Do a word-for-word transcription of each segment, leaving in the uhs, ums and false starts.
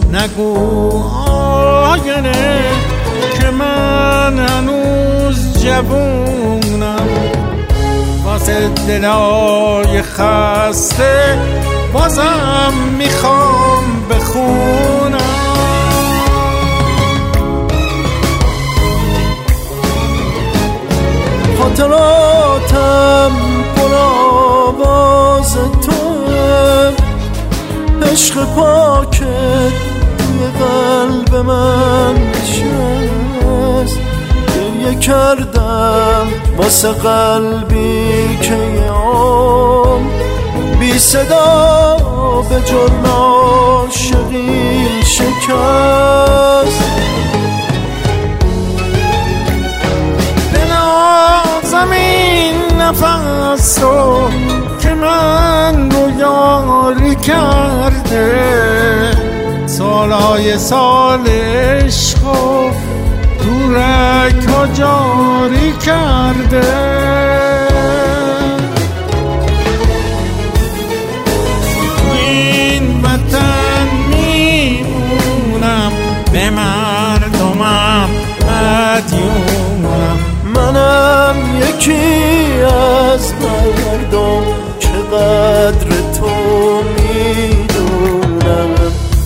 نگو آینه که من هنوز جوونم، واسه دلای خسته بازم میخوام بخونم. خاطراتم پر آواز توه، عشق پاکت توی قلب من نشست. گریه کردم واسه قلبی که یام بی صدا به جرم عاشقی شکست. زمین نفس رو که من رو یاری کرده، سالهای سال عشق و دورک ها جاری کرده. تو این وطن میمونم، به مردمم مدیونم. منم یکی از مردم که قدر تو میدونم.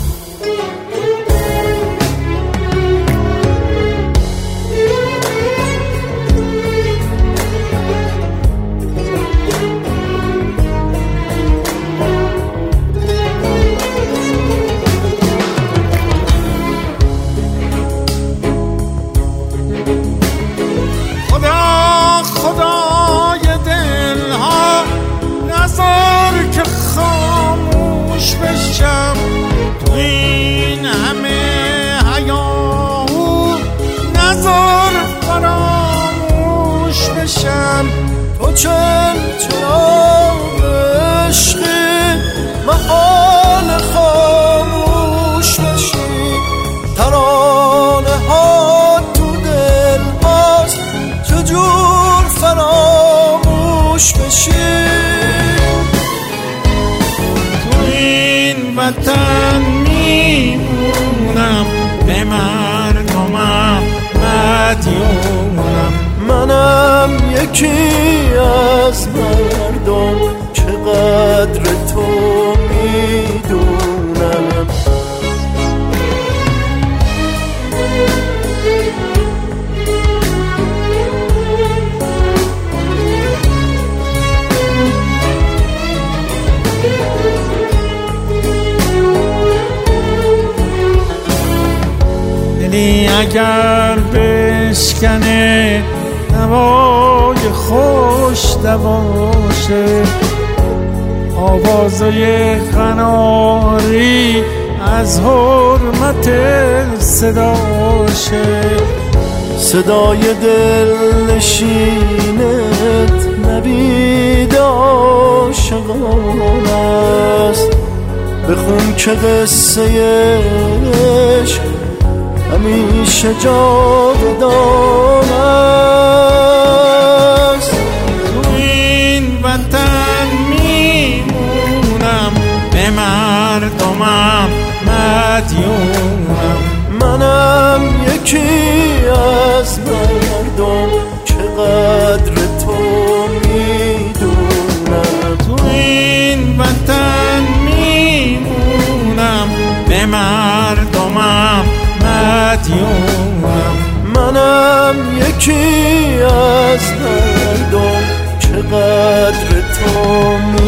تو این همه حیاهو نظر فراموش بشم. تو چند چراغ عشقی محال خاموش بشی. ترانه ها تو دل هاست چجور فراموش بشی. وطن میمونم، به مردمم مدیونم. منم یکی از مردم که قدر تو میدونم. اگر بشکنه نوای خوش دواشه، آوازای قناری از حرمت صداشه. صدای دل نشینت نوید عاشقانه است. بخون که قصه عشق همیشه جاودان است. تو این وطن میمونم، به مردمم مدیونم. منم یکی از مردم که قدر تو میدونم. تو این وطن میمونم، به مردمم مدیونم. منم یکی از مردم که قدر تو